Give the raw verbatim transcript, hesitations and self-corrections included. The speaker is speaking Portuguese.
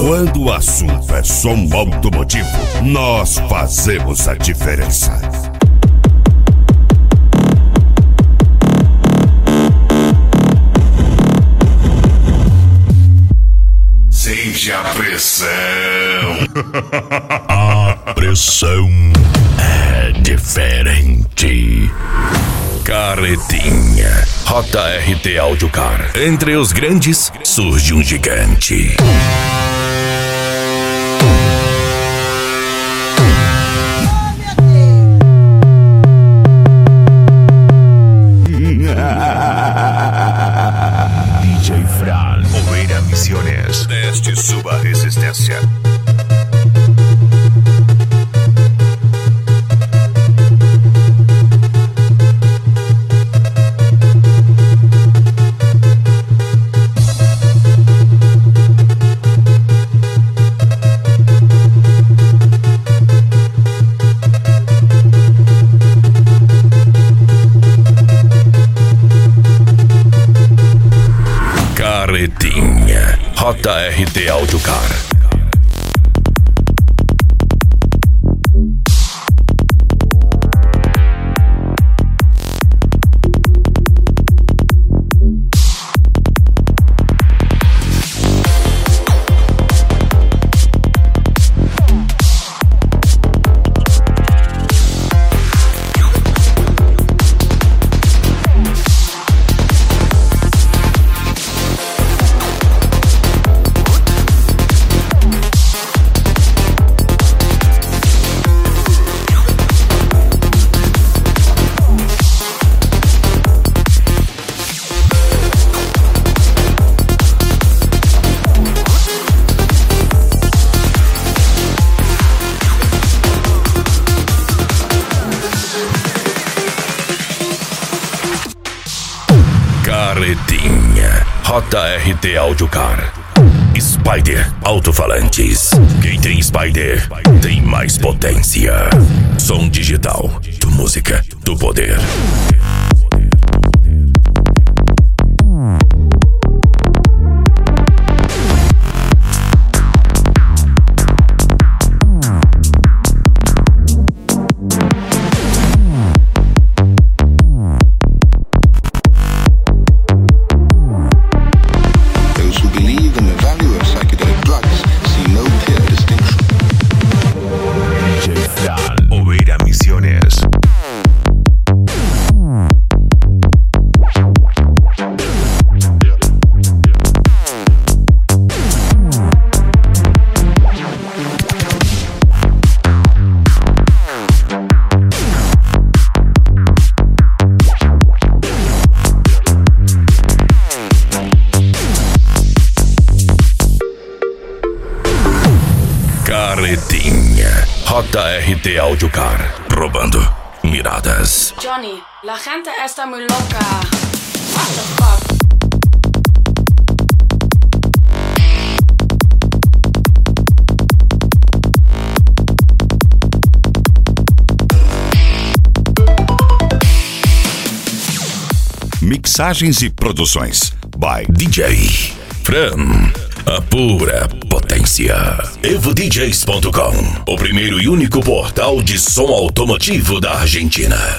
Quando o assunto é som automotivo, nós fazemos a diferença. Sente a pressão. A pressão é diferente. Carretinha. J R T Audiocar. Entre os grandes surge um gigante. D J Fran, Oveira Misiones. Teste sua resistência. Carretinha. J R T Audiocar. Carretinha. J R T Audiocar. Spider Alto-Falantes. Quem tem Spider tem mais potência. Som digital. Do música. Do poder. Carretinha. J R T Audiocar. Probando miradas. Johnny, la gente está muy loca. What the fuck? Mixagens e produções by D J Fran. A pura potência. Evo D Js ponto com, o primeiro e único portal de som automotivo da Argentina.